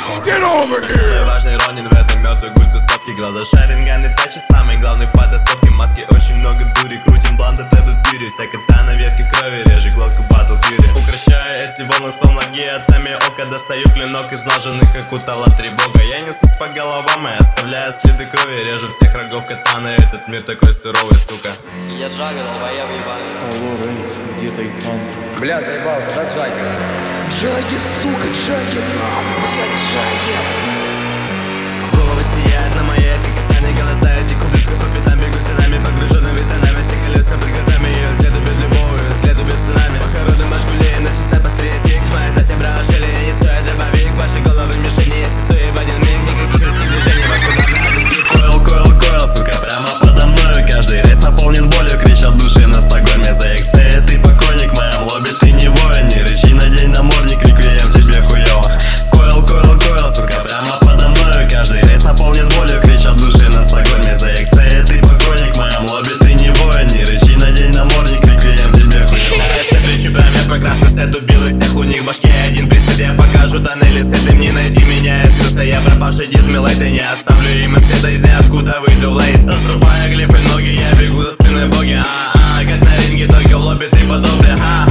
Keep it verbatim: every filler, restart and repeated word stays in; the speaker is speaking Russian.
Get over here! Важный Ронин в этом мертвой гуль тусовки. Глаза шаринган и тачи, самый главный в потасовке. Маски очень много дури, крутим блант от Эббет Фьюри. Вся катана ветки крови, режет глотку Батл Фьюри. Укращаю эти волны словно геотами ока. Достаю клинок из ноженных, как утала тревога. Я несусь по головам и оставляю следы крови. Режу всех врагов катаны, этот мир такой суровый, сука. Я Джаггер, долбоеб ебаный. Алло, Рейс, где Тайфан? Бля, заебал, когда Джаггер? Джаггер, сука, Джаггер, нахуй, блядь, Джаггер. В голову сияет на моей этой катане голоса этих ублюдков по пятам бегут за нами, погруженными за нами. Все колеса под глазами, ее взгляды без любови, взгляды без цунами. Похороны Машгулей, на часа пострее тик. Моя тача брала шели, не стоит дробовик. Ваши головы мишени, если стоит в один миг. Никаких резких движений, ваши главные один. Койл, койл, койл, сука, прямо подо мною. Каждый рейс наполнен болью, кричат души на Стокгольме. За их цель ты покойник, в моем лобби ты не воин. Не рычи, надень намордник, реквием тебе хуёво. Койл, койл, койл, сука, прямо подо мною. Каждый рейс наполнен болью, кричат души на Стокгольме. За их цель ты покойник, в моем лобби ты не воин. Не рычи, надень намордник, реквием тебе хуёво. Я причу промет, мой красный сет убил из всех, у них в башке один присед. Я покажу тоннели с этим, не найти меня. Я скрылся, я пропавший дизмилайт, и не оставлю им и следа из ниоткуда выйду в лейт. Заструбая глифы ноги, я бегу за спиной боги. А-а-а, как на ринге, только в лобби ты подобный. Ха-ха.